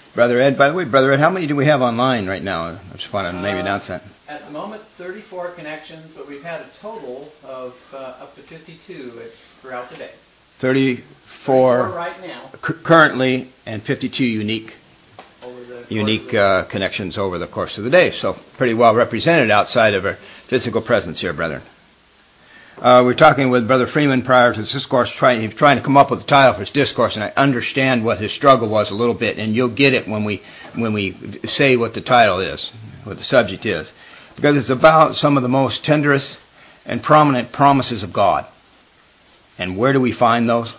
Brother Ed, by the way, Brother Ed, how many do we have online right now? I just want to maybe announce that. At the moment, 34 connections, but we've had a total of up to 52 throughout the day. 34 right now. Currently, and 52 unique connections over the course of the day. So pretty well represented outside of our physical presence here, brethren. We're talking with Brother Freeman prior to this discourse, trying to come up with a title for his discourse, and I understand what his struggle was a little bit, and you'll get it when we say what the title is, what the subject is, because it's about some of the most tenderest and prominent promises of God. And where do we find those?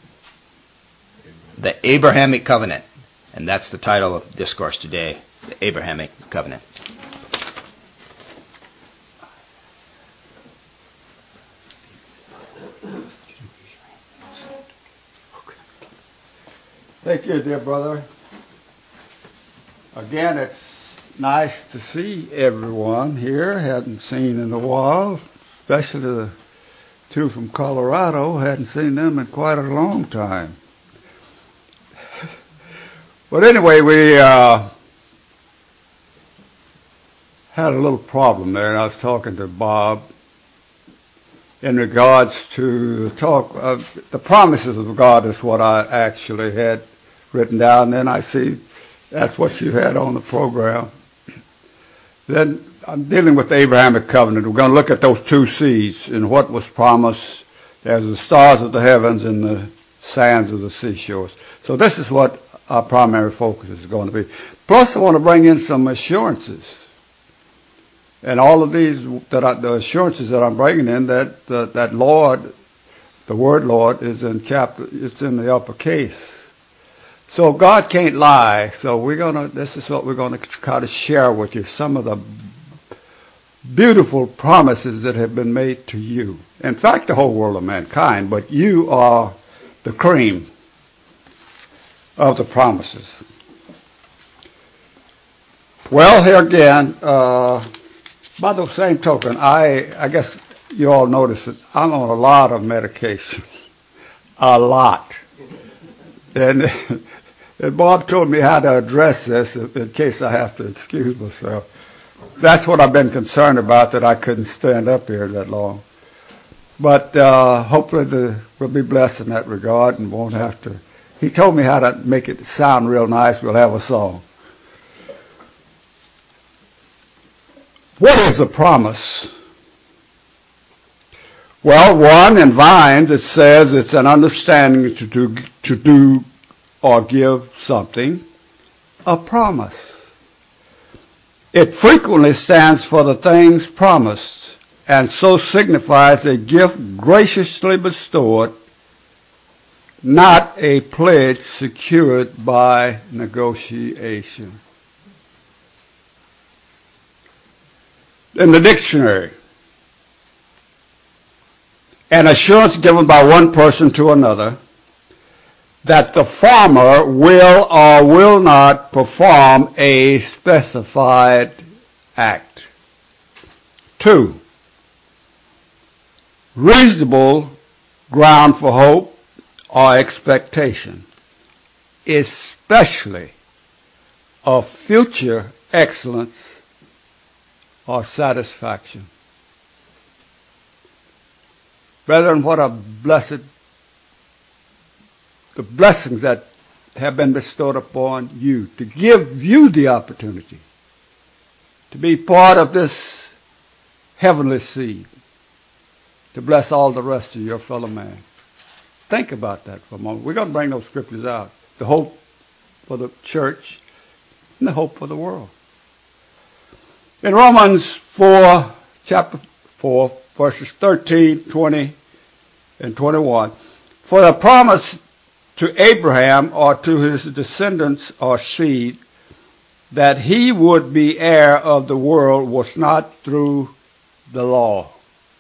The Abrahamic Covenant, and that's the title of discourse today, the Abrahamic Covenant. Thank you, dear brother. Again, it's nice to see everyone here. Hadn't seen in a while, especially the two from Colorado. Hadn't seen them in quite a long time. But anyway, we had a little problem there, and I was talking to Bob in regards to the promises of God is what I actually had written down. Then I see that's what you had on the program. Then I'm dealing with the Abrahamic Covenant. We're going to look at those two seeds and what was promised as the stars of the heavens and the sands of the seashores. So this is what our primary focus is going to be. Plus I want to bring in some assurances. And all of these, the assurances that I'm bringing in, that Lord, the word Lord, it's in the uppercase. So God can't lie. So this is what we're going to try to share with you. Some of the beautiful promises that have been made to you. In fact, the whole world of mankind, but you are the cream of the promises. Well, here again, by the same token, I guess you all notice that I'm on a lot of medication. A lot. And Bob told me how to address this in case I have to excuse myself. That's what I've been concerned about, that I couldn't stand up here that long. But hopefully we'll be blessed in that regard and won't have to. He told me how to make it sound real nice. We'll have a song. What is a promise? Well, one, in Vines, it says it's an understanding to do or give something, a promise. It frequently stands for the things promised, and so signifies a gift graciously bestowed, not a pledge secured by negotiation. In the dictionary, an assurance given by one person to another that the former will or will not perform a specified act. 2, reasonable ground for hope or expectation, especially of future excellence or satisfaction. Brethren, what a the blessings that have been bestowed upon you to give you the opportunity to be part of this heavenly seed, to bless all the rest of your fellow man. Think about that for a moment. We're going to bring those scriptures out. The hope for the church and the hope for the world. In Romans 4, chapter 4, verses 13, 20, and 21, for the promise to Abraham or to his descendants or seed that he would be heir of the world was not through the law.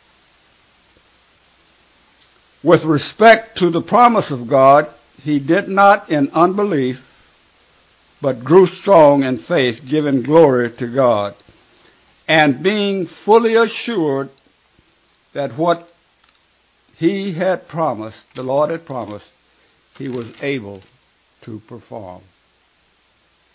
With respect to the promise of God, he did not in unbelief, but grew strong in faith, giving glory to God, and being fully assured that what he had promised, the Lord had promised, he was able to perform.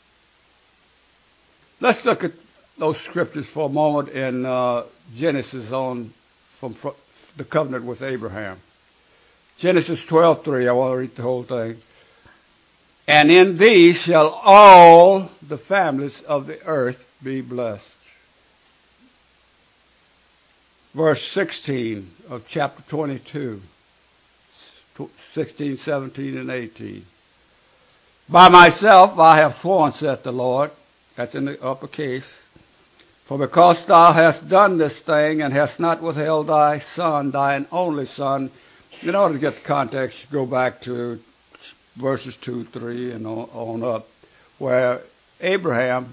Let's look at those scriptures for a moment in Genesis on from the covenant with Abraham. Genesis 12:3. I want to read the whole thing. And in thee shall all the families of the earth be blessed. Verse 16 of chapter 22. 16, 17, and 18. By myself I have sworn, saith the Lord. That's in the upper case. For because thou hast done this thing, and hast not withheld thy son, thine only son. In order to get the context, go back to verses 2, 3, and on up, where Abraham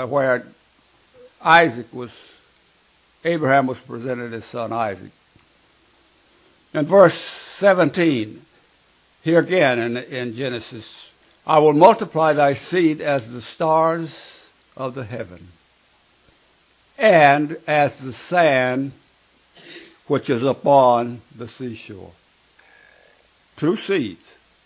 was presented his son Isaac. In verse 17, here again in Genesis, I will multiply thy seed as the stars of the heaven, and as the sand which is upon the seashore. 2 seeds.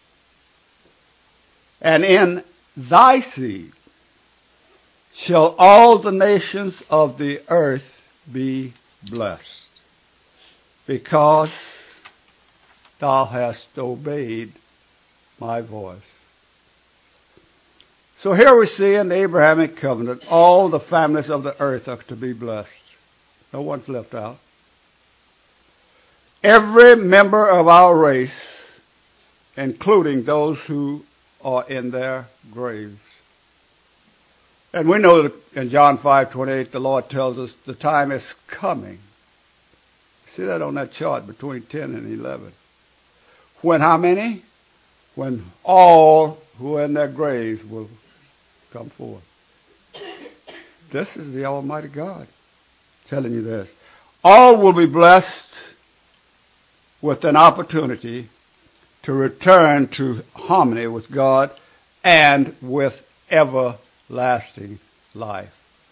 And in thy seed shall all the nations of the earth be blessed, because thou hast obeyed my voice. So here we see in the Abrahamic covenant, all the families of the earth are to be blessed. No one's left out. Every member of our race, including those who are in their graves. And we know that in John 5:28, the Lord tells us the time is coming. See that on that chart between 10 and 11. When how many? When all who are in their graves will come forth. This is the Almighty God telling you this. All will be blessed with an opportunity to return to harmony with God and with everlasting life.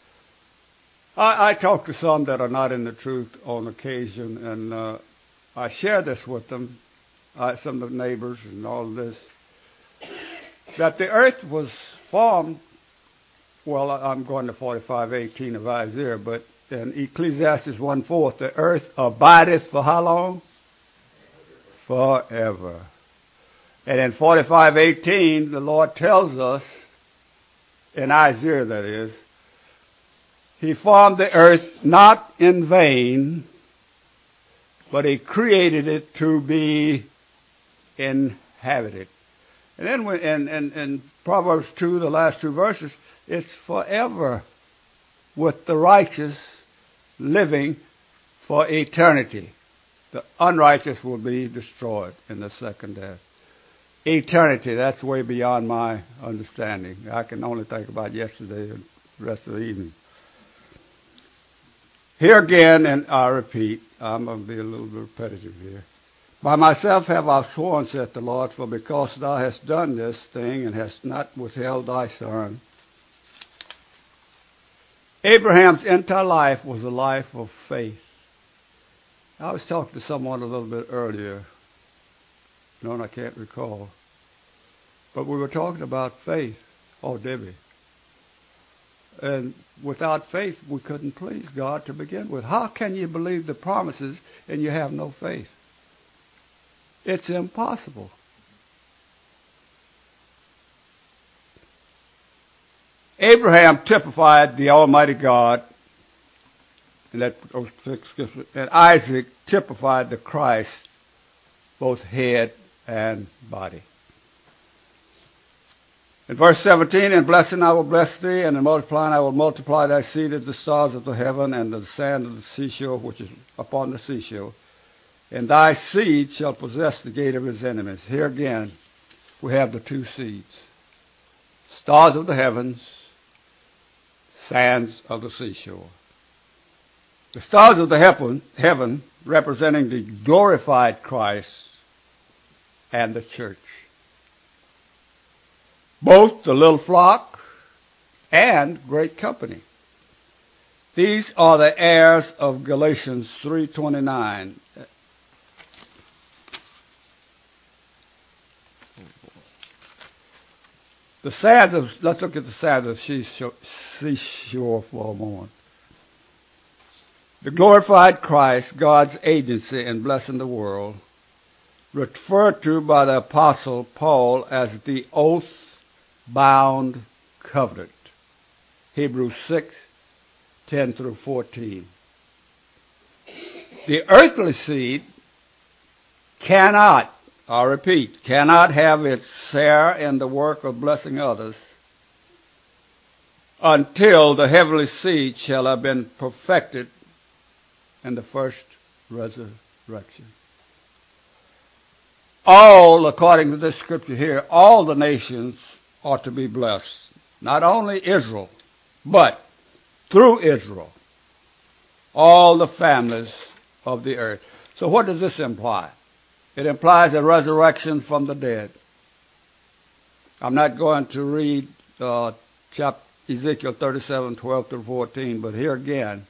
I talk to some that are not in the truth on occasion, and I share this with them, some of the neighbors and all of this, that the earth was formed. Well, I'm going to 45:18 of Isaiah, but in Ecclesiastes 1:4, the earth abideth for how long? Forever. And in 45:18, the Lord tells us, in Isaiah that is, He formed the earth not in vain, but He created it to be inhabited. And then in Proverbs 2, the last 2 verses, it's forever with the righteous living for eternity. The unrighteous will be destroyed in the second death. Eternity, that's way beyond my understanding. I can only think about yesterday and the rest of the evening. Here again, and I repeat, I'm going to be a little bit repetitive here. By myself have I sworn, saith the Lord, for because thou hast done this thing and hast not withheld thy son. Abraham's entire life was a life of faith. I was talking to someone a little bit earlier, and I can't recall. But we were talking about faith. Oh, Debbie. And without faith, we couldn't please God to begin with. How can you believe the promises and you have no faith? It's impossible. Abraham typified the Almighty God, and Isaac typified the Christ, both head and body. In verse 17, in blessing I will bless thee, and in multiplying I will multiply thy seed as the stars of the heaven and the sand of the seashore, which is upon the seashore. And thy seed shall possess the gate of his enemies. Here again, we have the 2 seeds. Stars of the heavens, sands of the seashore. The stars of the heaven representing the glorified Christ and the church. Both the little flock and great company. These are the heirs of Galatians 3:29. Let's look at the sands of seashore for a moment. The glorified Christ, God's agency in blessing the world, referred to by the Apostle Paul as the oath-bound covenant. Hebrews 6:10 through 14. The earthly seed cannot, I repeat, cannot have its share in the work of blessing others until the heavenly seed shall have been perfected in the first resurrection. All, according to this scripture here, all the nations ought to be blessed. Not only Israel, but through Israel, all the families of the earth. So what does this imply? It implies a resurrection from the dead. I'm not going to read Ezekiel 37:12 through 14, but here again,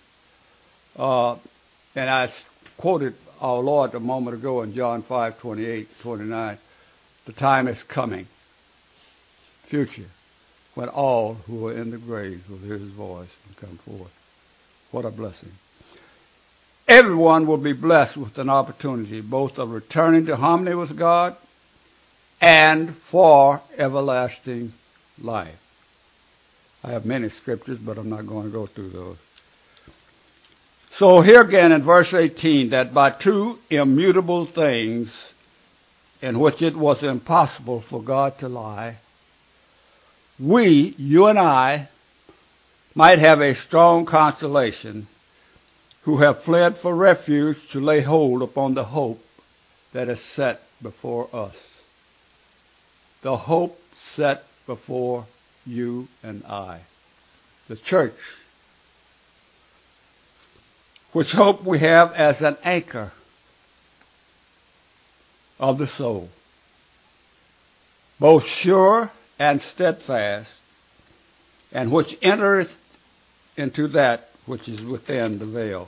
and I quoted our Lord a moment ago in John 5:28-29, the time is coming, future, when all who are in the grave will hear his voice and come forth. What a blessing. Everyone will be blessed with an opportunity both of returning to harmony with God and for everlasting life. I have many scriptures, but I'm not going to go through those. So here again in verse 18, that by two immutable things in which it was impossible for God to lie, we, you and I, might have a strong consolation who have fled for refuge to lay hold upon the hope that is set before us. The hope set before you and I, the church, which hope we have as an anchor of the soul, both sure and steadfast, and which entereth into that which is within the veil.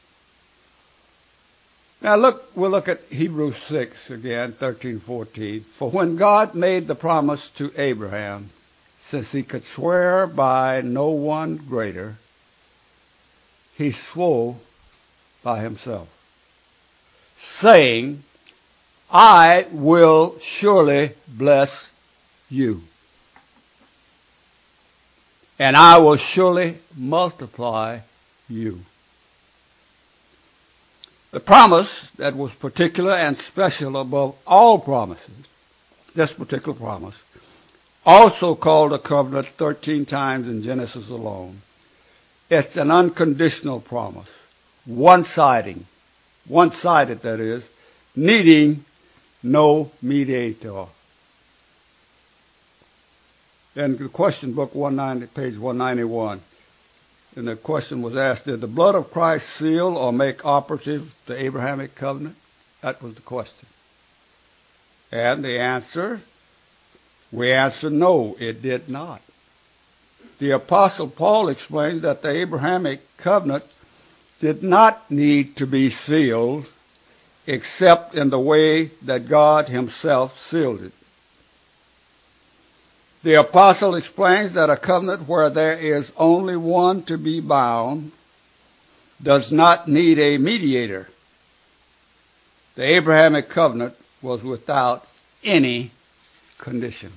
Now we'll look at Hebrews 6 again, 13-14. For when God made the promise to Abraham, since he could swear by no one greater, he swore by himself, saying, I will surely bless you, and I will surely multiply you. The promise that was particular and special above all promises, this particular promise, also called a covenant 13 times in Genesis alone. It's an unconditional promise, one-sided that is, needing no mediator. In the question book, page 191, and the question was asked, did the blood of Christ seal or make operative the Abrahamic covenant? That was the question. And the answer, we answer no, it did not. The Apostle Paul explains that the Abrahamic covenant did not need to be sealed except in the way that God himself sealed it. The apostle explains that a covenant where there is only one to be bound does not need a mediator. The Abrahamic covenant was without any conditions.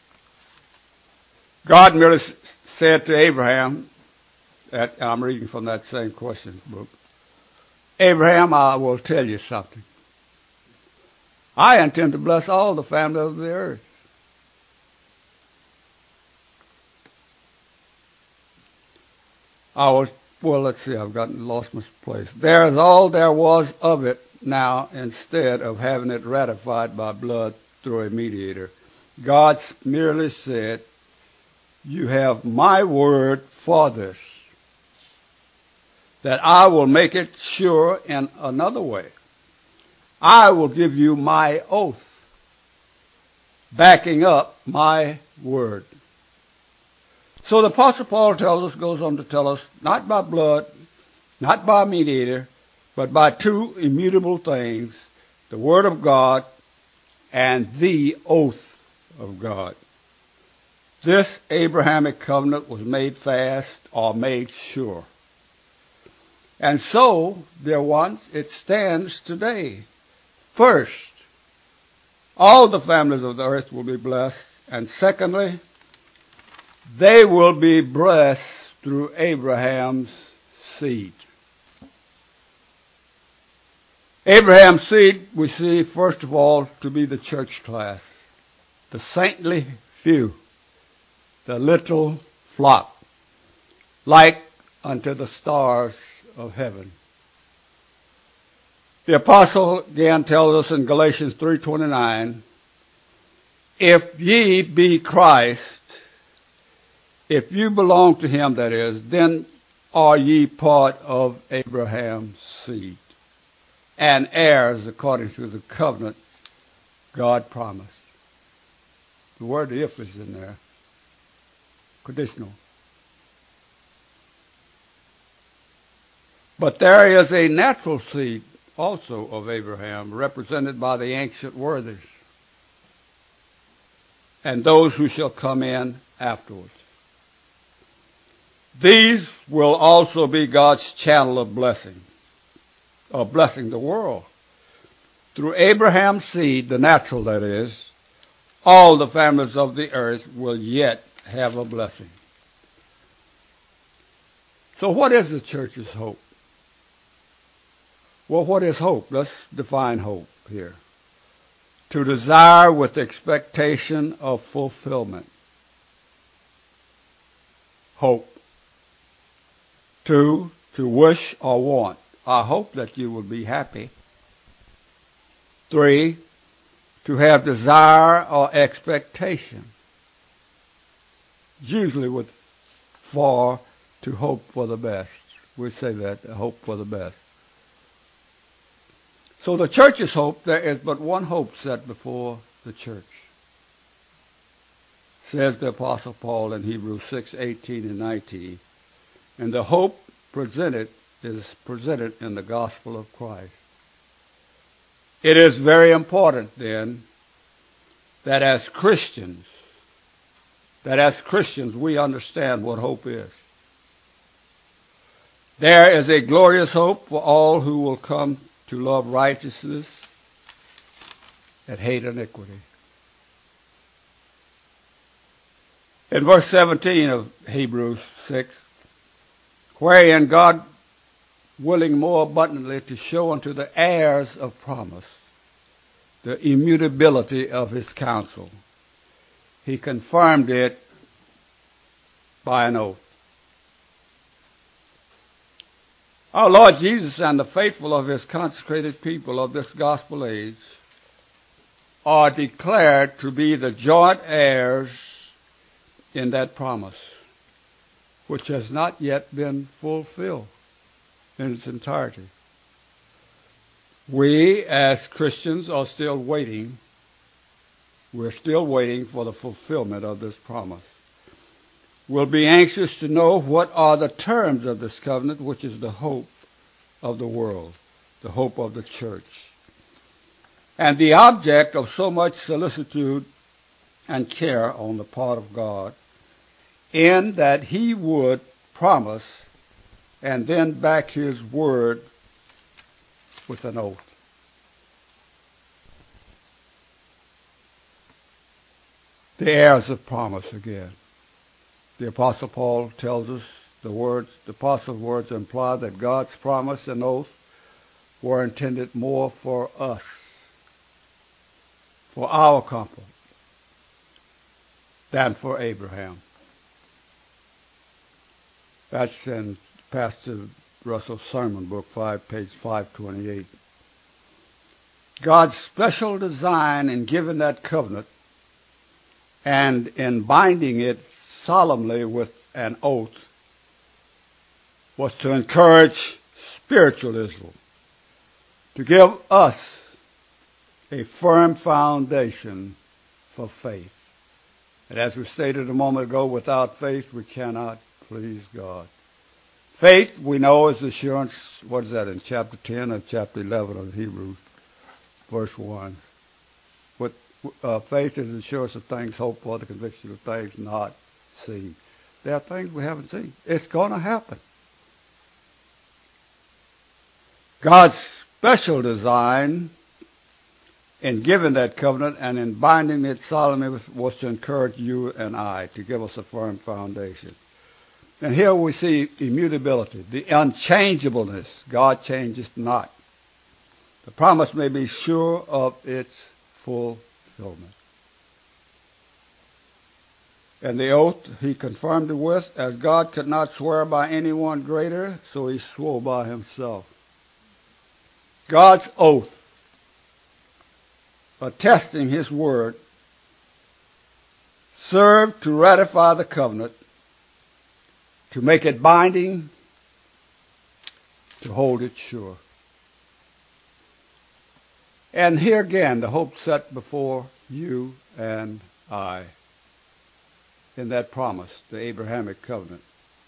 God merely said to Abraham, I'm reading from that same question book, Abraham, I will tell you something. I intend to bless all the family of the earth. Let's see, I've lost my place. There is all there was of it now instead of having it ratified by blood through a mediator. God merely said, you have my word for this, that I will make it sure in another way. I will give you my oath, backing up my word. So the Apostle Paul goes on to tell us, not by blood, not by a mediator, but by two immutable things, the Word of God and the oath of God. This Abrahamic covenant was made fast or made sure. And so, dear ones, it stands today. First, all the families of the earth will be blessed. And secondly, they will be blessed through Abraham's seed. Abraham's seed we see, first of all, to be the church class, the saintly few, the little flock, like unto the stars of heaven. The apostle again tells us in Galatians 3:29, if ye be Christ, if you belong to him, that is, then are ye part of Abraham's seed, and heirs according to the covenant God promised. The word if is in there. Conditional. But there is a natural seed also of Abraham, represented by the ancient worthies, and those who shall come in afterwards. These will also be God's channel of blessing the world. Through Abraham's seed, the natural that is, all the families of the earth will yet have a blessing. So what is the church's hope? Well, what is hope? Let's define hope here. To desire with expectation of fulfillment. Hope. 2, to wish or want. I hope that you will be happy. 3, to have desire or expectation. Usually with to hope for the best. We say that, hope for the best. So the church's hope, there is but one hope set before the church. Says the Apostle Paul in Hebrews 6:18 and 19. And the hope is presented in the gospel of Christ. It is very important then that as Christians we understand what hope is. There is a glorious hope for all who will come to love righteousness and hate iniquity. In verse 17 of Hebrews 6, wherein God, willing more abundantly to show unto the heirs of promise the immutability of his counsel, he confirmed it by an oath. Our Lord Jesus and the faithful of his consecrated people of this gospel age are declared to be the joint heirs in that promise, which has not yet been fulfilled in its entirety. We, as Christians, are still waiting. We're still waiting for the fulfillment of this promise. We'll be anxious to know what are the terms of this covenant, which is the hope of the world, the hope of the church, and the object of so much solicitude and care on the part of God, in that he would promise and then back his word with an oath. The heirs of promise again. The Apostle Paul tells us the apostle's words imply that God's promise and oath were intended more for us, for our comfort, than for Abraham. That's in Pastor Russell's sermon book 5, page 528. God's special design in giving that covenant and in binding it solemnly with an oath was to encourage spiritualism, to give us a firm foundation for faith. And as we stated a moment ago, without faith we cannot please God. Faith, we know, is assurance. What is that, in chapter 10 or chapter 11 of Hebrews, verse 1? faith is the assurance of things hoped for, the conviction of things not seen. There are things we haven't seen. It's going to happen. God's special design in giving that covenant and in binding it solemnly was to encourage you and I, to give us a firm foundation. And here we see immutability, the unchangeableness. God changes not. The promise may be sure of its fulfillment. And the oath he confirmed it with, as God could not swear by anyone greater, so he swore by himself. God's oath, attesting his word, served to ratify the covenant, to make it binding, to hold it sure. And here again, the hope set before you and I in that promise, the Abrahamic covenant,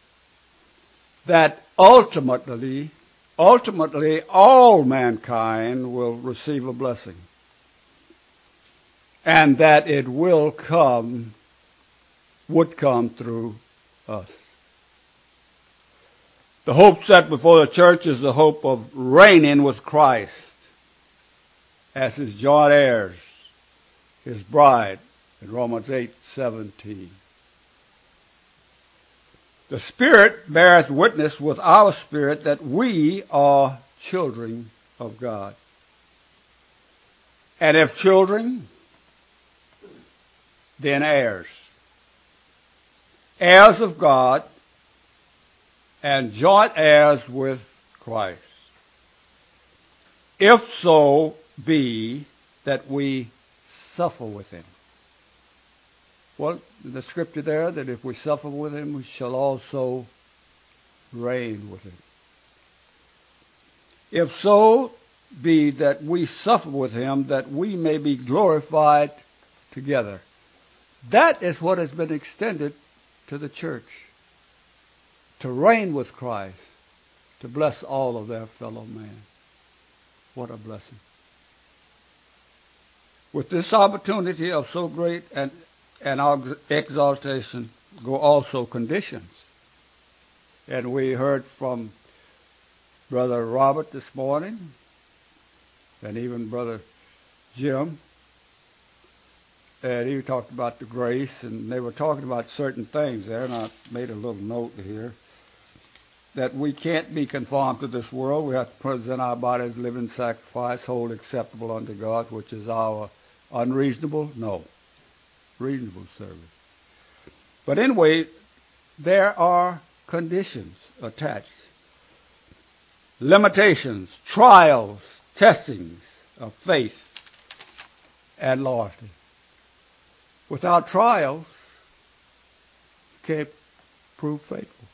that ultimately all mankind will receive a blessing, and that it would come through us. The hope set before the church is the hope of reigning with Christ as his joint heirs, his bride, in Romans 8:17. The Spirit beareth witness with our spirit that we are children of God. And if children, then heirs. Heirs of God and joint heirs with Christ. If so be that we suffer with him. Well, the scripture there, that if we suffer with him, we shall also reign with him. If so be that we suffer with him, that we may be glorified together. That is what has been extended to the church. To reign with Christ, to bless all of their fellow man. What a blessing. With this opportunity of so great an exaltation go also conditions. And we heard from Brother Robert this morning, and even Brother Jim, and he talked about the grace, and they were talking about certain things there, and I made a little note here, that we can't be conformed to this world. We have to present our bodies living sacrifice, wholly acceptable unto God, which is our reasonable service. But anyway, there are conditions attached. Limitations, trials, testings of faith and loyalty. Without trials, you can't prove faithful.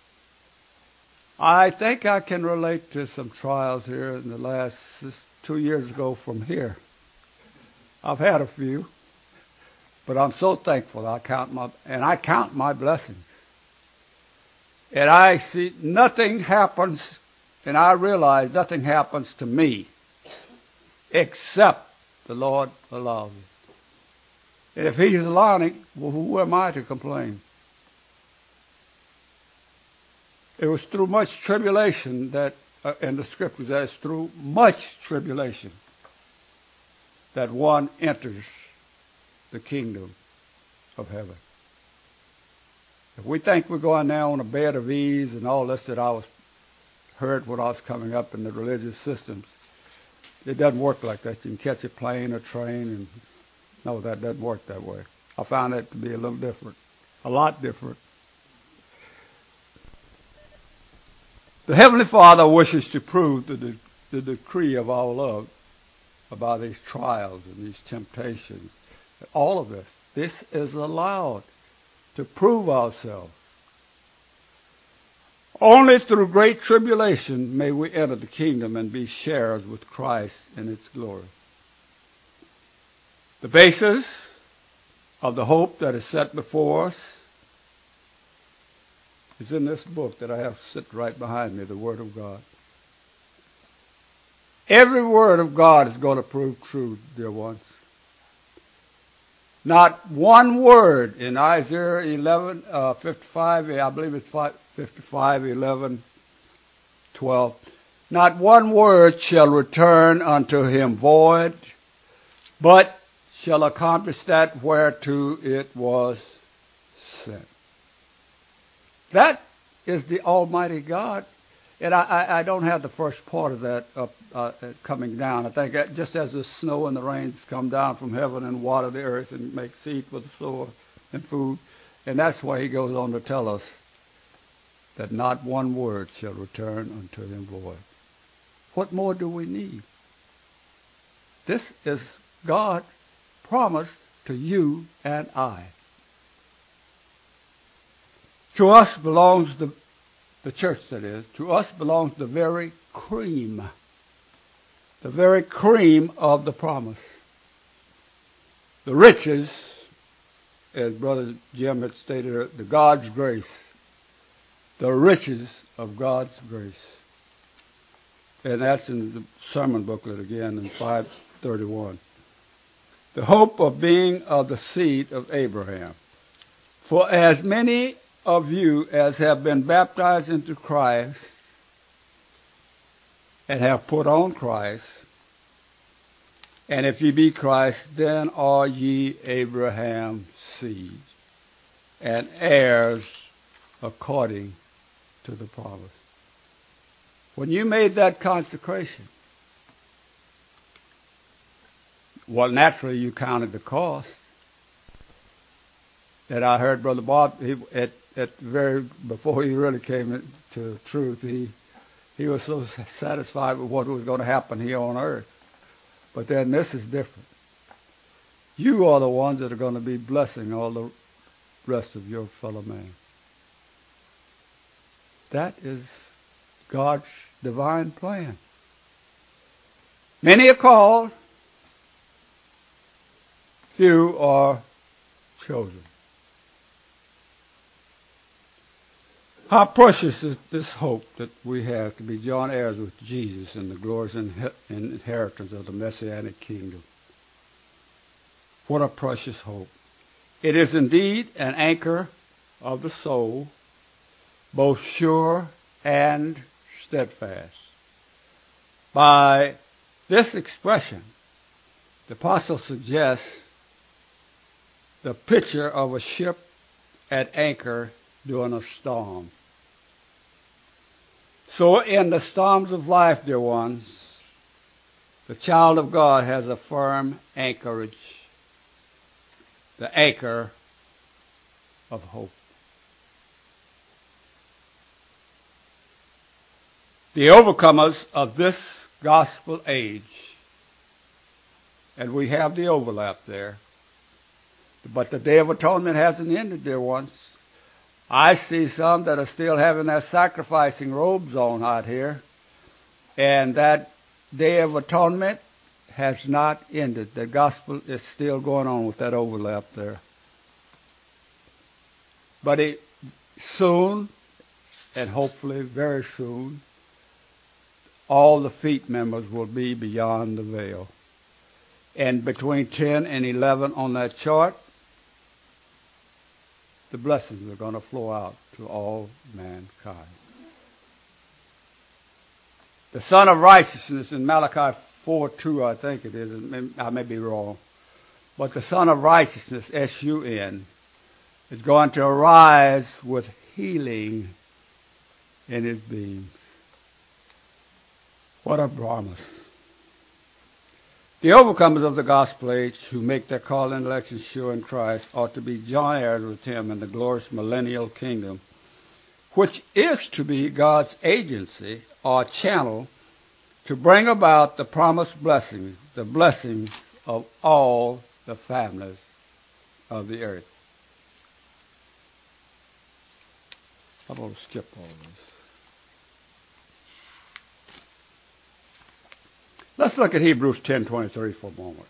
I think I can relate to some trials here in the last 2 years ago from here. I've had a few, but I'm so thankful. I count my blessings. And I see nothing happens, and I realize nothing happens to me except the Lord allows it. And if he's allowing it, well, who am I to complain? It was through much tribulation that, in the scriptures, that it's through much tribulation that one enters the kingdom of heaven. If we think we're going now on a bed of ease and all this that I was heard when I was coming up in the religious systems, it doesn't work like that. You can catch a plane or train, and no, that doesn't work that way. I found that to be a little different, a lot different. The Heavenly Father wishes to prove the decree of our love about these trials and these temptations. All of this. This is allowed to prove ourselves. Only through great tribulation may we enter the kingdom and be sharers with Christ in its glory. The basis of the hope that is set before us is in this book that I have sit right behind me, the Word of God. Every word of God is going to prove true, dear ones. Not one word in Isaiah 55, I believe it's 55, 11, 12. Not one word shall return unto him void, but shall accomplish that whereto it was sent. That is the Almighty God. And I don't have the first part of that up coming down. I think that just as the snow and the rains come down from heaven and water the earth and make seed for the soil and food. And that's why he goes on to tell us that not one word shall return unto him void. What more do we need? This is God's promise to you and I. To us belongs the church, that is. To us belongs the very cream of the promise. The riches, as Brother Jim had stated, the God's grace. The riches of God's grace. And that's in the sermon booklet again in 531. The hope of being of the seed of Abraham. For as many of you as have been baptized into Christ and have put on Christ, and if ye be Christ, then are ye Abraham's seed and heirs according to the promise. When you made that consecration, well, naturally you counted the cost. And I heard Brother Bob, before he really came into truth, he was so satisfied with what was going to happen here on earth. But then this is different. You are the ones that are going to be blessing all the rest of your fellow man. That is God's divine plan. Many are called, few are chosen. How precious is this hope that we have to be joint heirs with Jesus in the glorious inheritance of the Messianic kingdom. What a precious hope. It is indeed an anchor of the soul, both sure and steadfast. By this expression, the apostle suggests the picture of a ship at anchor during a storm. So in the storms of life, dear ones, the child of God has a firm anchorage, the anchor of hope. The overcomers of this gospel age, and we have the overlap there, but the Day of Atonement hasn't ended, dear ones. I see some that are still having their sacrificing robes on out here. And that Day of Atonement has not ended. The gospel is still going on with that overlap there. But soon, and hopefully very soon, all the feet members will be beyond the veil. And between 10 and 11 on that chart, the blessings are going to flow out to all mankind. The Son of Righteousness in Malachi 4:2, I think it is. I may be wrong. But the Son of Righteousness, S-U-N, is going to arise with healing in his beams. What a promise. The overcomers of the gospel age who make their call and election sure in Christ ought to be joint heirs with him in the glorious millennial kingdom, which is to be God's agency or channel to bring about the promised blessings, the blessings of all the families of the earth. I'm going to skip all this. Let's look at Hebrews 10:23 for a moment.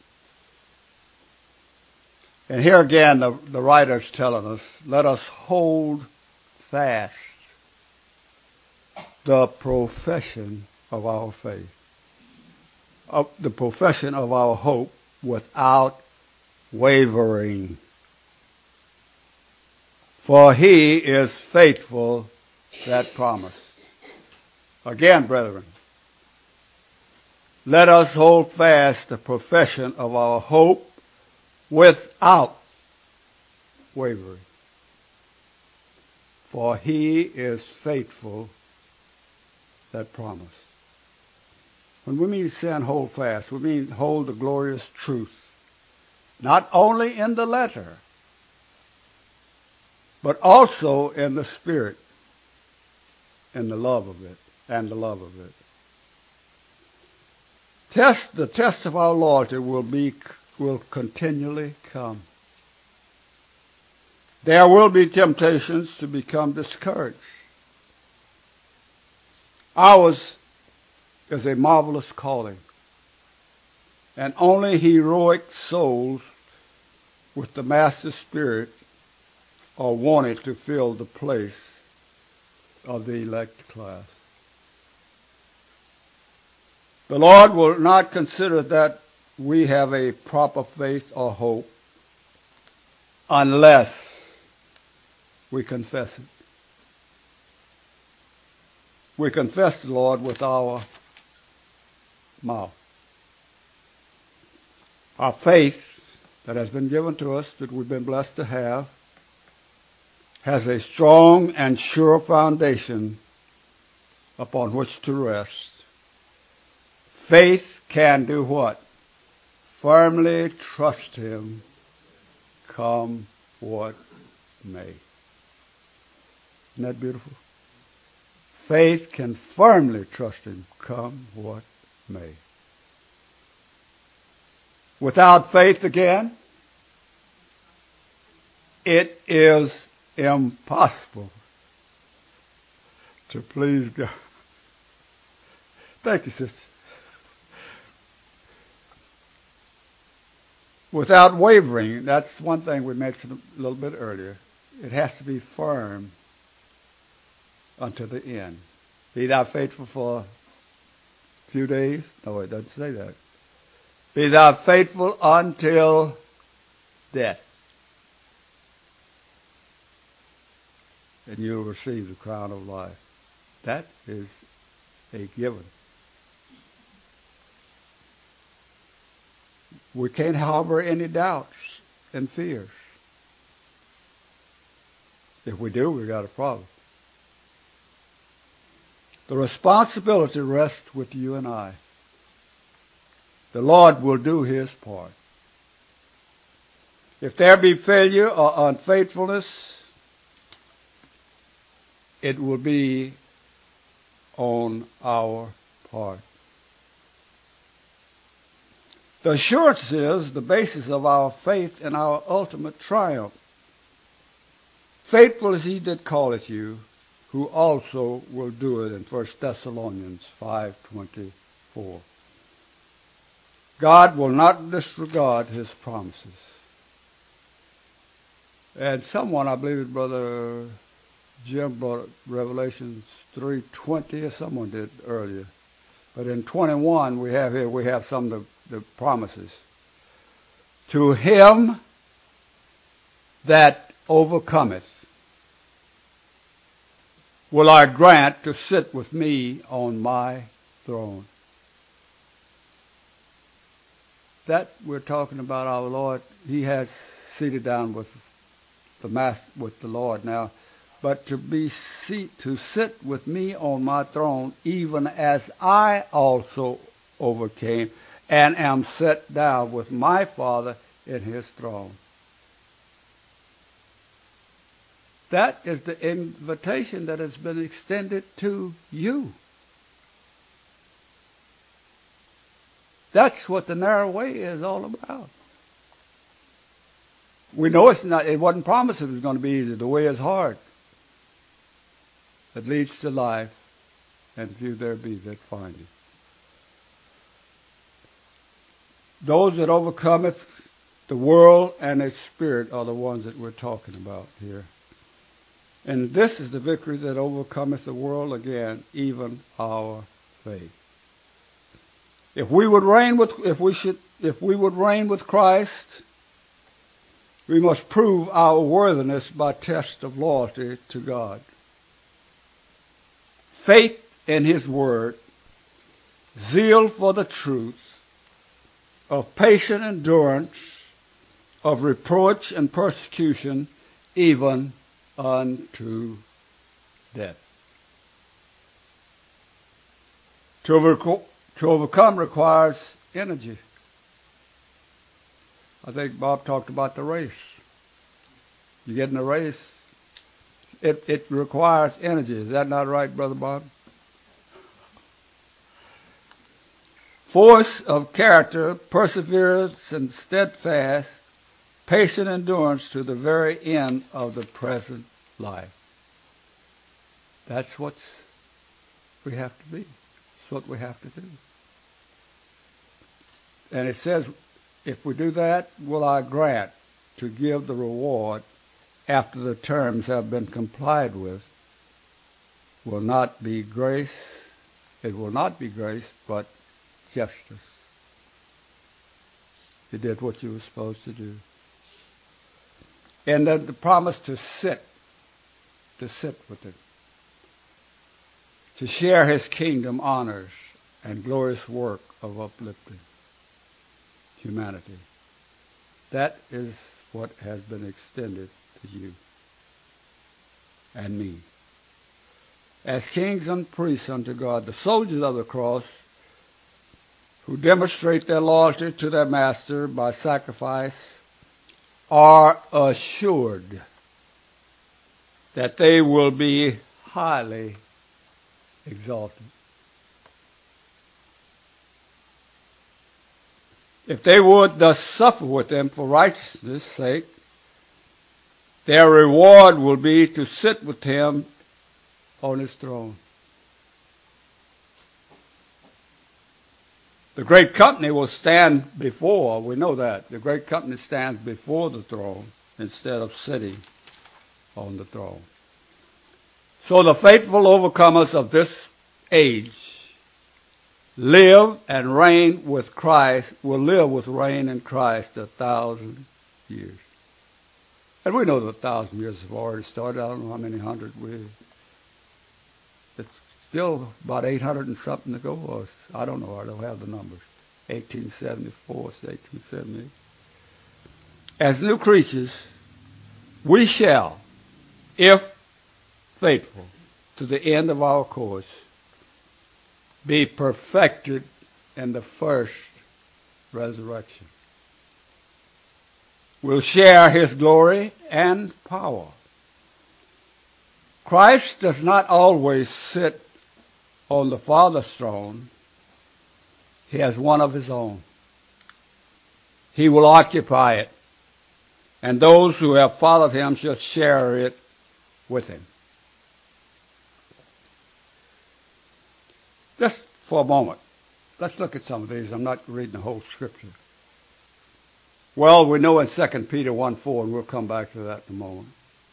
And here again, the writer's telling us, let us hold fast the profession of our faith, of the profession of our hope without wavering. For he is faithful that promise. Again, brethren, let us hold fast the profession of our hope without wavering. For he is faithful that promise. When we mean saying hold fast, we mean hold the glorious truth, not only in the letter, but also in the spirit, in the love of it, and the love of it. The test of our loyalty will continually come. There will be temptations to become discouraged. Ours is a marvelous calling, and only heroic souls with the Master Spirit are wanted to fill the place of the elect class. The Lord will not consider that we have a proper faith or hope unless we confess it. We confess the Lord with our mouth. Our faith that has been given to us, that we've been blessed to have, has a strong and sure foundation upon which to rest. Faith can do what? Firmly trust Him, come what may. Isn't that beautiful? Faith can firmly trust Him, come what may. Without faith, again, it is impossible to please God. Thank you, sister. Without wavering, that's one thing we mentioned a little bit earlier. It has to be firm unto the end. Be thou faithful for a few days. No, it doesn't say that. Be thou faithful until death, and you'll receive the crown of life. That is a given. We can't harbor any doubts and fears. If we do, we've got a problem. The responsibility rests with you and I. The Lord will do His part. If there be failure or unfaithfulness, it will be on our part. The assurance is the basis of our faith and our ultimate triumph. Faithful is He that calleth you, who also will do it in 1 Thessalonians 5:24. God will not disregard His promises. And someone, I believe it Brother Jim brought Revelations 3:20, or someone did earlier. But in 21 we have some of the promises. To him that overcometh will I grant to sit with me on my throne. That we're talking about our Lord. He has seated down with the Master, with the Lord now. But to sit with me on my throne, even as I also overcame and am set down with my Father in His throne. That is the invitation that has been extended to you. That's what the narrow way is all about. We know it wasn't promised it was going to be easy. The way is hard. That leads to life, and few there be that find it. Those that overcometh the world and its spirit are the ones that we're talking about here. And this is the victory that overcometh the world, again, even our faith. If we would reign with Christ, We must prove our worthiness by test of loyalty to God. Faith in His Word, zeal for the truth, of patient endurance, of reproach and persecution, even unto death. To overcome requires energy. I think Bob talked about the race. You get in a race, it requires energy. Is that not right, Brother Bob? Force of character, perseverance, and steadfast, patient endurance to the very end of the present life. That's what we have to be. That's what we have to do. And it says, if we do that, will I grant to give the reward after the terms have been complied with? Will not be grace. It will not be grace, but justice. You did what you were supposed to do. And then the promise to sit with Him, to share His kingdom honors and glorious work of uplifting humanity. That is what has been extended to you and me. As kings and priests unto God, the soldiers of the cross, who demonstrate their loyalty to their master by sacrifice, are assured that they will be highly exalted. If they would thus suffer with them for righteousness' sake, their reward will be to sit with Him on His throne. The great company will stand before, we know that. The great company stands before the throne instead of sitting on the throne. So the faithful overcomers of this age live and reign with Christ, will live with reign in Christ 1,000 years. And we know that 1,000 years have already started. I don't know how many hundred it's still about 800 and something to go. Or I don't know. I don't have the numbers. 1874 to 1878. As new creatures, we shall, if faithful to the end of our course, be perfected in the first resurrection. We'll share His glory and power. Christ does not always sit on the Father's throne. He has one of His own. He will occupy it, and those who have followed Him shall share it with Him. Just for a moment, let's look at some of these. I'm not reading the whole scripture. Well, we know in 2 Peter 1:4, and we'll come back to that in a moment.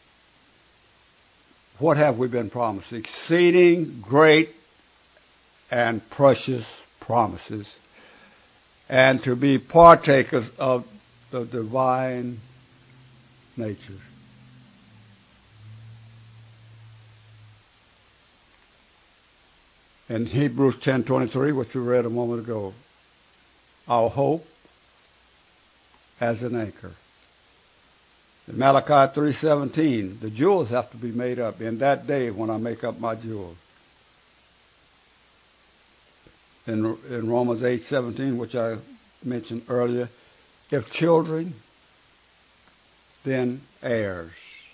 What have we been promised? Exceeding great and precious promises, and to be partakers of the divine nature. In Hebrews 10:23, which we read a moment ago, our hope as an anchor. In Malachi 3:17, the jewels have to be made up in that day when I make up my jewels. In Romans 8:17, which I mentioned earlier, if children, then heirs.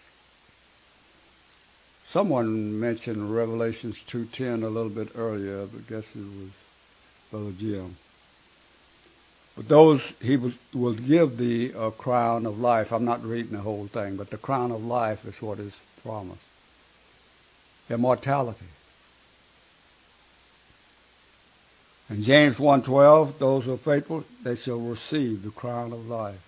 Someone mentioned Revelations 2:10 a little bit earlier, but I guess it was Brother Jim. But those, He will give thee a crown of life. I'm not reading the whole thing, but the crown of life is what is promised. Immortality. In James 1:12, those who are faithful, they shall receive the crown of life.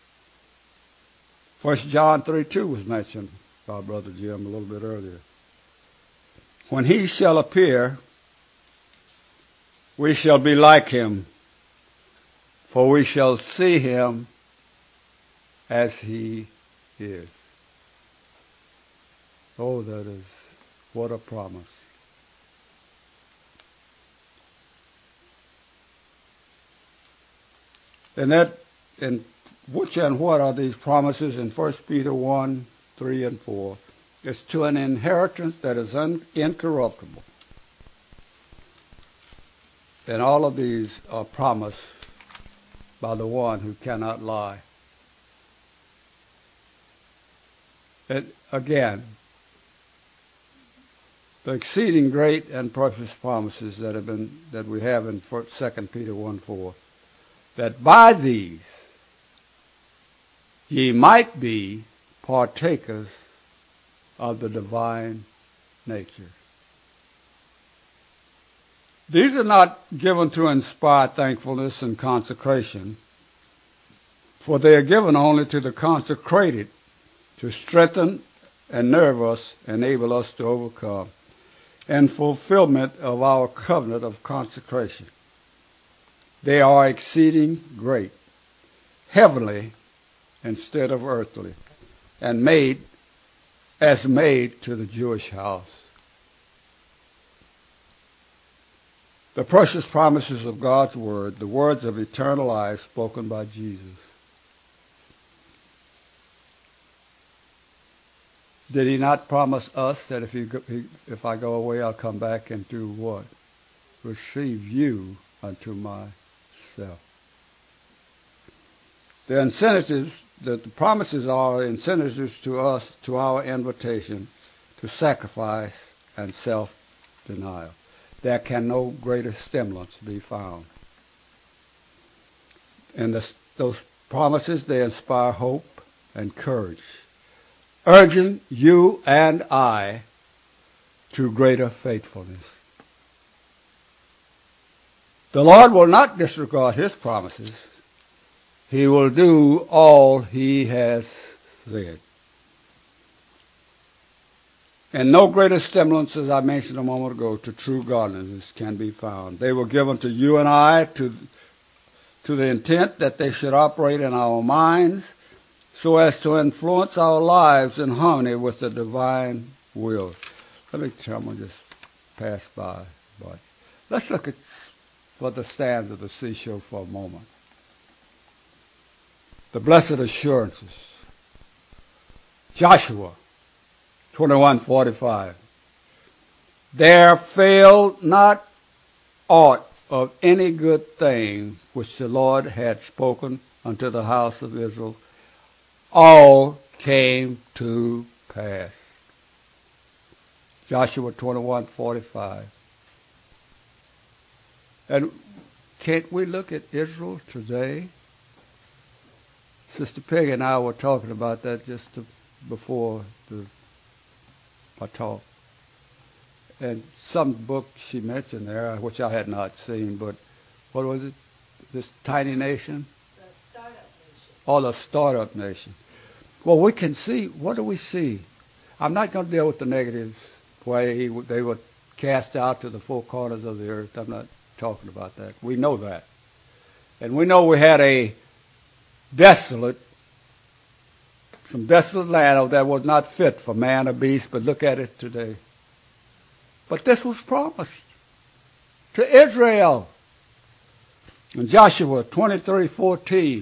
1 John 3:2 was mentioned by Brother Jim a little bit earlier. When He shall appear, we shall be like Him, for we shall see Him as he is. Oh, that is, what a promise. And which and what are these promises in 1 Peter 1, 3 and 4? It's to an inheritance that is incorruptible. And all of these are promised by the one who cannot lie. And again, the exceeding great and precious promises that we have in 2 Peter 1, 4, that by these ye might be partakers of the divine nature. These are not given to inspire thankfulness and consecration, for they are given only to the consecrated to strengthen and nerve us, enable us to overcome, and fulfillment of our covenant of consecration. They are exceeding great, heavenly instead of earthly, and made to the Jewish house. The precious promises of God's Word, the words of eternal life spoken by Jesus. Did he not promise us that if I go away, I'll come back and do what? Receive you unto myself. The incentives, the promises are incentives to us, to our invitation to sacrifice and self-denial. There can no greater stimulants be found. And those promises, they inspire hope and courage, urging you and I to greater faithfulness. The Lord will not disregard His promises. He will do all He has said. And no greater stimulants, as I mentioned a moment ago, to true godliness can be found. They were given to you and I to the intent that they should operate in our minds so as to influence our lives in harmony with the divine will. Let me tell you, just pass by. But let's look at for the stands of the seashore for a moment. The blessed assurances. Joshua 21:45. There failed not aught of any good thing which the Lord had spoken unto the house of Israel. All came to pass. Joshua 21:45. And can't we look at Israel today? Sister Peggy and I were talking about that just before my talk. And some book she mentioned there, which I had not seen, but what was it? This Tiny Nation? The Startup Nation. Oh, the Startup Nation. Well, we can see, what do we see? I'm not going to deal with the negative way they were cast out to the four corners of the earth. I'm not talking about that. We know that. And we know we had some desolate land that was not fit for man or beast, but look at it today. But this was promised to Israel. In Joshua 23:14,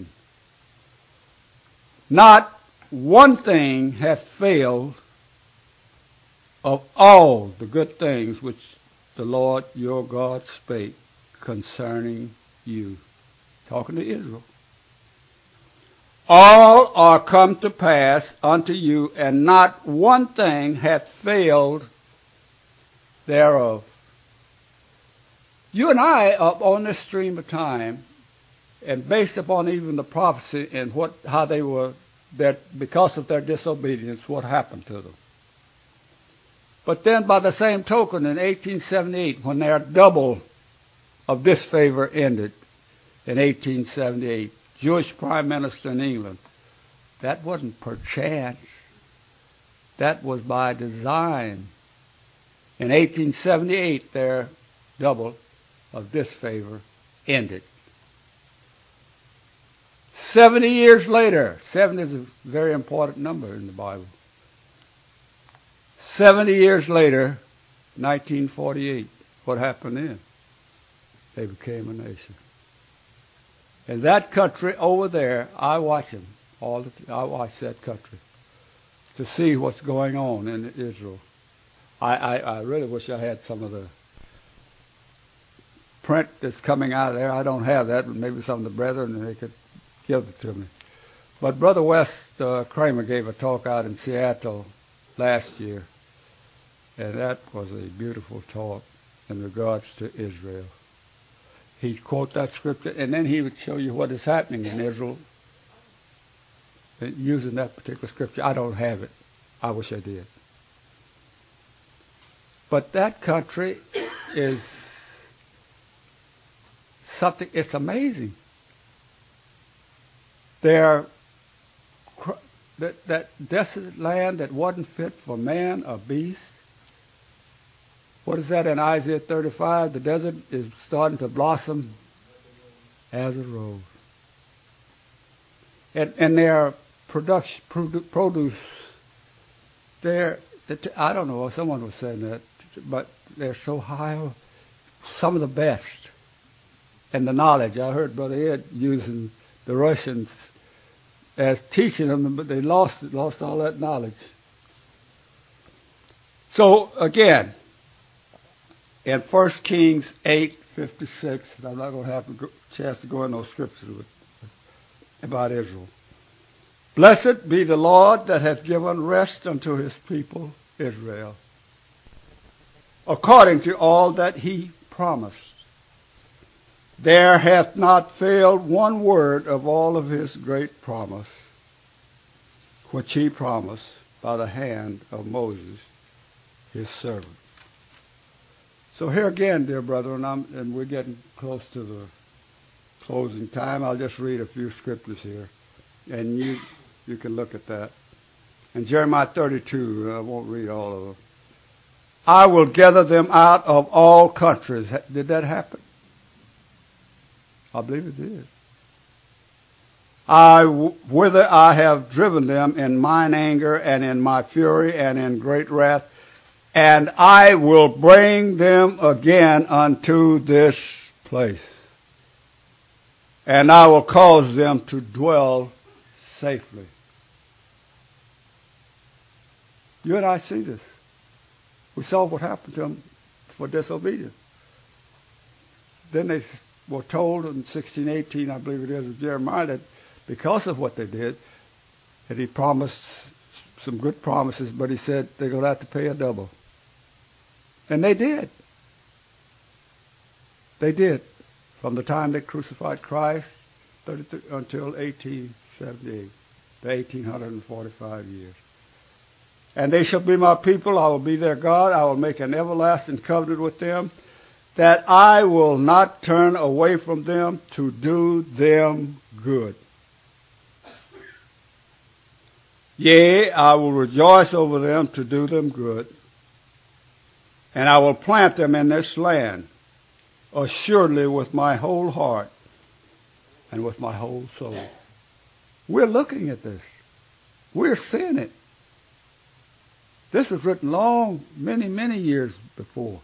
not one thing hath failed of all the good things which the Lord your God spake concerning you. Talking to Israel. All are come to pass unto you, and not one thing hath failed thereof. You and I are on this stream of time, and based upon even the prophecy and how they were, that because of their disobedience, what happened to them. But then by the same token, in 1878, when their double of disfavor ended, in 1878, Jewish Prime Minister in England, that wasn't perchance. That was by design. In 1878, their double of disfavor ended. 70 years later, 7 is a very important number in the Bible. 70 years later, 1948, what happened then? They became a nation. And that country over there, I watch them all the time. I watch that country to see what's going on in Israel. I really wish I had some of the print that's coming out of there. I don't have that, but maybe some of the brethren, they could give it to me. But Brother West Kramer gave a talk out in Seattle last year, and that was a beautiful talk in regards to Israel. He'd quote that scripture, and then he would show you what is happening in Israel using that particular scripture. I don't have it. I wish I did. But that country is something, it's amazing. That desolate land that wasn't fit for man or beast. What is that in Isaiah 35? The desert is starting to blossom as a rose. And their produce, I don't know, someone was saying that, but they're so high, some of the best. And the knowledge, I heard Brother Ed using the Russians as teaching them, but they lost all that knowledge. So again, in 1 Kings 8:56, and I'm not going to have a chance to go in those scriptures about Israel. Blessed be the Lord that hath given rest unto his people Israel, according to all that he promised. There hath not failed one word of all of his great promise, which he promised by the hand of Moses, his servant. So here again, dear brethren, and we're getting close to the closing time. I'll just read a few scriptures here, and you can look at that. In Jeremiah 32, I won't read all of them. I will gather them out of all countries. Did that happen? I believe it did. Whither I have driven them in mine anger and in my fury and in great wrath, and I will bring them again unto this place, and I will cause them to dwell safely. You and I see this. We saw what happened to them for disobedience. Then they were told in 16:18, I believe it is, of Jeremiah, that because of what they did, that he promised some good promises, but he said they're going to have to pay a double. And they did. They did. From the time they crucified Christ until 1878, the 1845 years. And they shall be my people, I will be their God, I will make an everlasting covenant with them, that I will not turn away from them to do them good. Yea, I will rejoice over them to do them good, and I will plant them in this land, assuredly with my whole heart and with my whole soul. We're looking at this. We're seeing it. This was written many, many years before.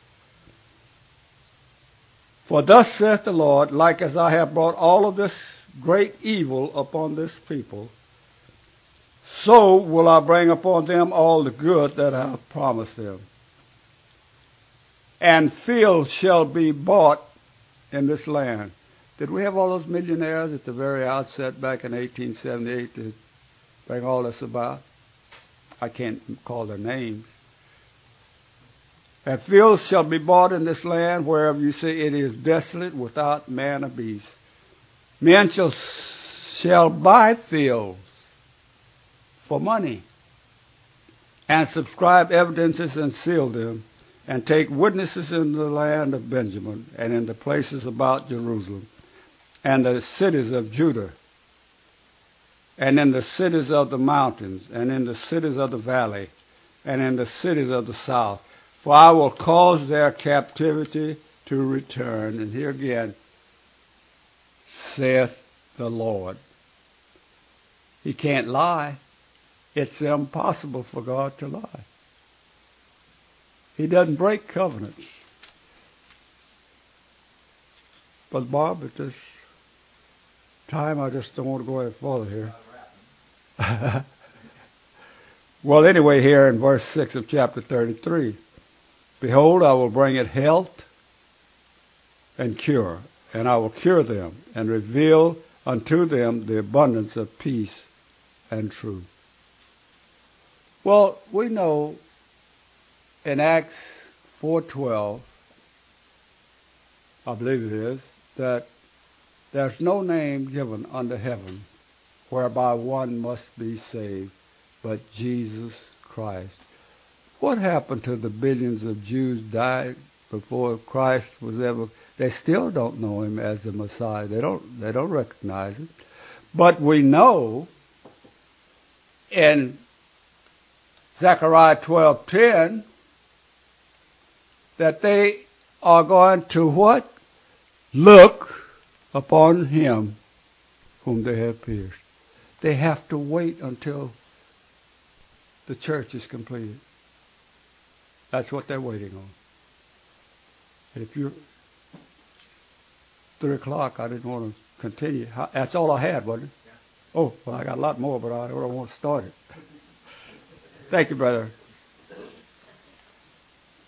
For thus saith the Lord, like as I have brought all of this great evil upon this people, so will I bring upon them all the good that I have promised them. And fields shall be bought in this land. Did we have all those millionaires at the very outset back in 1878 to bring all this about? I can't call their names. And fields shall be bought in this land, wherever you see it is desolate without man or beast. Men shall buy fields for money, and subscribe evidences and seal them, and take witnesses in the land of Benjamin, and in the places about Jerusalem, and the cities of Judah, and in the cities of the mountains, and in the cities of the valley, and in the cities of the south. For I will cause their captivity to return. And here again, saith the Lord. He can't lie. It's impossible for God to lie. He doesn't break covenants. But Bob, at this time, I just don't want to go any further here. Well, anyway, here in verse 6 of chapter 33, behold, I will bring it health and cure, and I will cure them and reveal unto them the abundance of peace and truth. Well, we know in Acts 4:12, I believe it is, that there's no name given under heaven whereby one must be saved but Jesus Christ. What happened to the billions of Jews died before Christ was ever? They still don't know him as the Messiah. They don't recognize him. But we know in Zechariah 12:10 that they are going to what? Look upon him whom they have pierced. They have to wait until the church is completed. That's what they're waiting on. And if you're 3 o'clock, I didn't want to continue. That's all I had, wasn't it? Yeah. Oh, well, I got a lot more, but I don't want to start it. Thank you, brother.